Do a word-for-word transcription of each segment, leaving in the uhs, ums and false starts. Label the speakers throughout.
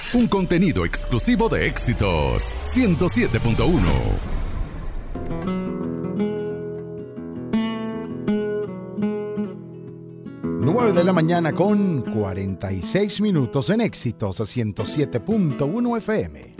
Speaker 1: un contenido exclusivo de Éxitos ciento siete punto uno.
Speaker 2: nueve de la mañana con cuarenta y seis minutos en Éxitos ciento siete punto uno F M.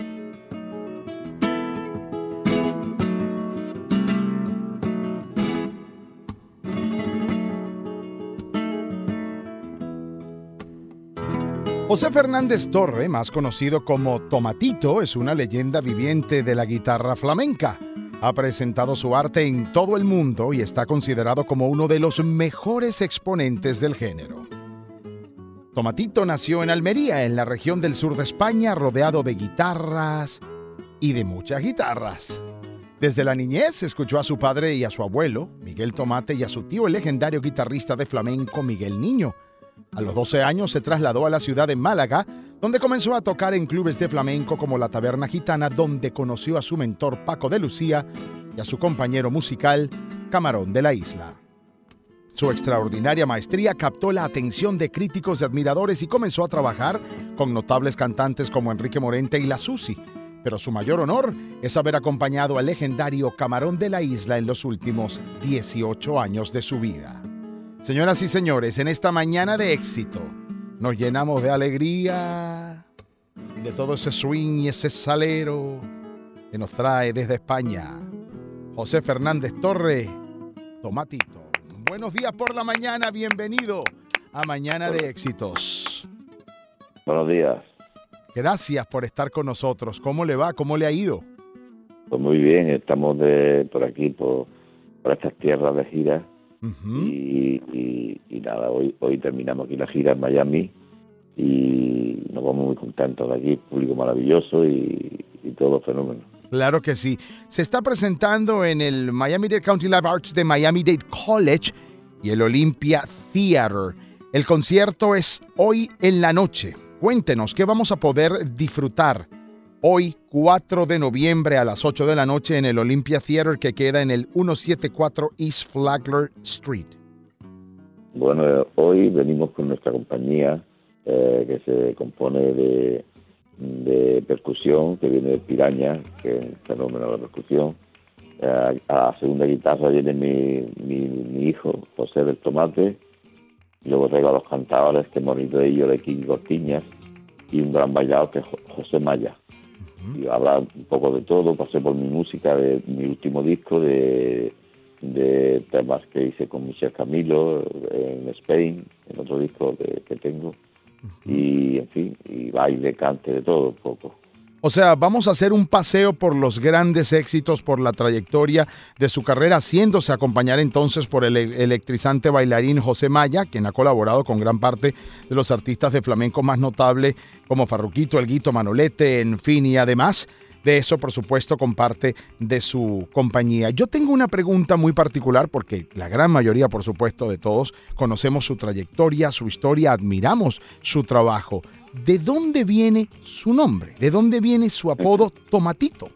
Speaker 2: José Fernández Torre, más conocido como Tomatito, es una leyenda viviente de la guitarra flamenca. Ha presentado su arte en todo el mundo y está considerado como uno de los mejores exponentes del género. Tomatito nació en Almería, en la región del sur de España, rodeado de guitarras y de muchas guitarras. Desde la niñez escuchó a su padre y a su abuelo, Miguel Tomate, y a su tío, el legendario guitarrista de flamenco Miguel Niño. A los doce años se trasladó a la ciudad de Málaga, donde comenzó a tocar en clubes de flamenco como la Taberna Gitana, donde conoció a su mentor Paco de Lucía y a su compañero musical Camarón de la Isla. Su extraordinaria maestría captó la atención de críticos y admiradores y comenzó a trabajar con notables cantantes como Enrique Morente y La Susi, pero su mayor honor es haber acompañado al legendario Camarón de la Isla en los últimos dieciocho años de su vida. Señoras y señores, en esta mañana de éxito nos llenamos de alegría y de todo ese swing y ese salero que nos trae desde España José Fernández Torre, Tomatito. Buenos días por la mañana, bienvenido a Mañana de Éxitos.
Speaker 3: Buenos días.
Speaker 2: Gracias por estar con nosotros. ¿Cómo le va? ¿Cómo le ha ido?
Speaker 3: Pues muy bien, estamos de por aquí, por, por estas tierras de gira.
Speaker 2: Uh-huh.
Speaker 3: y, y, y nada, hoy hoy terminamos aquí la gira en Miami y nos vamos muy contentos de aquí, público maravilloso y, y todo fenómeno.
Speaker 2: Claro que sí. Se está presentando en el Miami-Dade County Live Arts de Miami-Dade College y el Olympia Theater. El concierto es hoy en la noche. Cuéntenos, ¿qué vamos a poder disfrutar hoy, cuatro de noviembre a las ocho de la noche en el Olympia Theater, que queda en el ciento setenta y cuatro East Flagler Street?
Speaker 3: Bueno, hoy venimos con nuestra compañía eh, que se compone de, de percusión, que viene de Piraña, que es un fenómeno de la percusión. Eh, a la segunda guitarra viene mi, mi, mi hijo, José del Tomate. Luego traigo a los cantadores, que bonito de ellos, de King Cortiñas, y un gran bailador que es José Maya. Y habla un poco de todo, pasé por mi música de mi último disco, de, de temas que hice con Michel Camilo en Spain, en otro disco que, que tengo, uh-huh. y en fin, y baile, cante, de todo un poco.
Speaker 2: O sea, vamos a hacer un paseo por los grandes éxitos, por la trayectoria de su carrera, haciéndose acompañar entonces por el electrizante bailarín José Maya, quien ha colaborado con gran parte de los artistas de flamenco más notables como Farruquito, El Guito, Manolete, en fin, y además de eso, por supuesto, con parte de su compañía. Yo tengo una pregunta muy particular porque la gran mayoría, por supuesto, de todos conocemos su trayectoria, su historia, admiramos su trabajo. ¿De dónde viene su nombre? ¿De dónde viene su apodo Tomatito?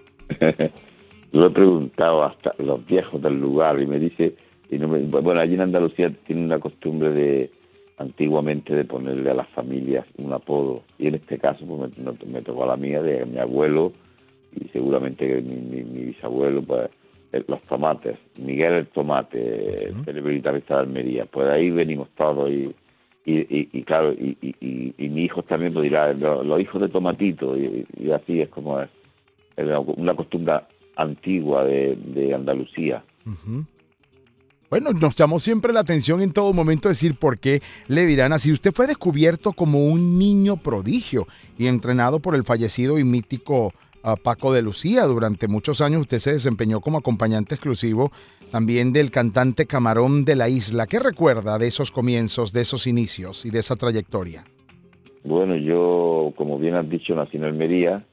Speaker 3: Lo he preguntado hasta los viejos del lugar y me dice, y no me, bueno, allí en Andalucía tiene una costumbre de antiguamente de ponerle a las familias un apodo, y en este caso pues me, me tocó a la mía, de mi abuelo, y seguramente que mi, mi, mi bisabuelo, pues los tomates, Miguel el Tomate, uh-huh. el guitarrista de Almería, pues de ahí venimos todos y Y, y, y claro, y, y, y mi hijo también pues dirá, los, los hijos de Tomatito, y, y así es como es, es una costumbre antigua de, de Andalucía.
Speaker 2: Uh-huh. Bueno, nos llamó siempre la atención en todo momento decir por qué le dirán así. Usted fue descubierto como un niño prodigio y entrenado por el fallecido y mítico uh, Paco de Lucía. Durante muchos años usted se desempeñó como acompañante exclusivo también del cantante Camarón de la Isla. ¿Qué recuerda de esos comienzos, de esos inicios y de esa trayectoria?
Speaker 3: Bueno, yo, como bien has dicho, nací en Almería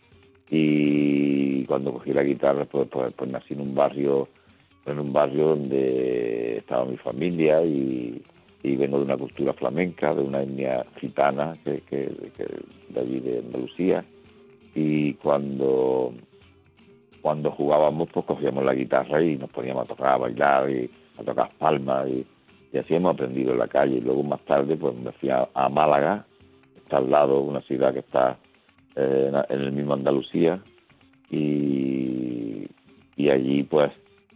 Speaker 3: y cuando cogí la guitarra, pues, pues, pues nací en un barrio, en un barrio donde estaba mi familia y, y vengo de una cultura flamenca, de una etnia gitana que, que, que de allí de Andalucía. Y cuando cuando jugábamos, pues cogíamos la guitarra y nos poníamos a tocar, a bailar y a tocar palmas y, y así hemos aprendido en la calle. Y luego más tarde pues me fui a, a Málaga, está al lado, una ciudad que está eh, en, en el mismo Andalucía, y, y allí pues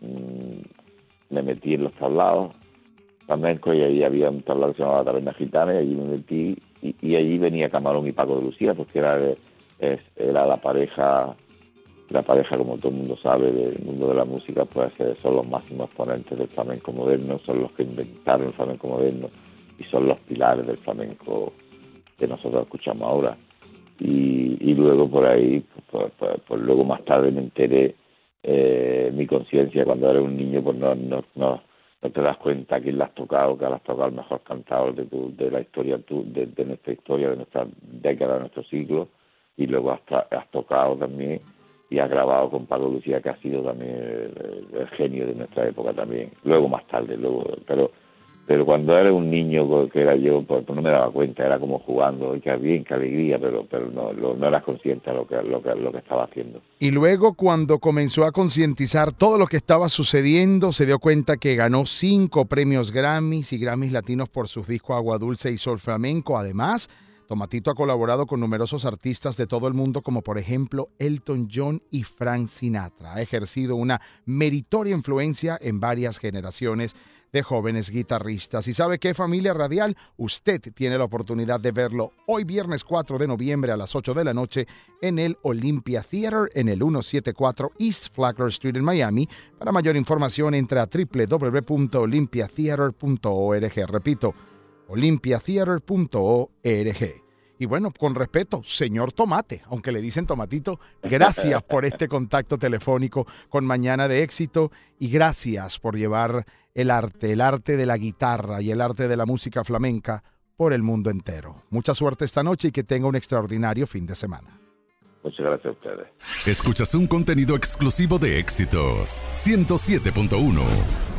Speaker 3: mmm, me metí en los tablados flamenco, y ahí había un tablado que se llamaba Taberna Gitana, y allí me metí, y, y allí venía Camarón y Paco de Lucía, porque era, es, era la pareja, la pareja, como todo el mundo sabe, del mundo de la música, pues son los máximos exponentes del flamenco moderno, son los que inventaron el flamenco moderno, y son los pilares del flamenco que nosotros escuchamos ahora. Y, y luego por ahí, pues, pues, pues luego más tarde me enteré, eh, mi conciencia, cuando era un niño, pues no, no, no no te das cuenta quién la has tocado, que has tocado el mejor cantador de tu, de la historia, tu, de, de nuestra historia, de nuestra década, de nuestro siglo, y luego has, has tocado también y has grabado con Paco Lucía, que ha sido también el, el genio de nuestra época también. Luego más tarde, luego, pero pero cuando era un niño que era yo, pues, pues no me daba cuenta, era como jugando, y qué bien, qué alegría, pero pero no lo, no eras consciente de lo que lo que lo que estaba haciendo.
Speaker 2: Y luego, cuando comenzó a concientizar todo lo que estaba sucediendo, se dio cuenta que ganó cinco premios Grammys y Grammys Latinos por sus discos Agua Dulce y Sol Flamenco. Además, Tomatito ha colaborado con numerosos artistas de todo el mundo, como por ejemplo Elton John y Frank Sinatra. Ha ejercido una meritoria influencia en varias generaciones de jóvenes guitarristas. ¿Y sabe qué, familia radial? Usted tiene la oportunidad de verlo hoy viernes cuatro de noviembre a las ocho de la noche en el Olympia Theater en el ciento setenta y cuatro East Flagler Street en Miami. Para mayor información, entra a doble u doble u doble u punto olympia theater punto org. Repito, olympia theater punto org. Y bueno, con respeto, señor Tomate, aunque le dicen Tomatito, gracias por este contacto telefónico con Mañana de Éxito, y gracias por llevar el arte, el arte de la guitarra y el arte de la música flamenca por el mundo entero. Mucha suerte esta noche y que tenga un extraordinario fin de semana.
Speaker 3: Muchas gracias a ustedes.
Speaker 1: Escuchas un contenido exclusivo de Éxitos ciento siete punto uno.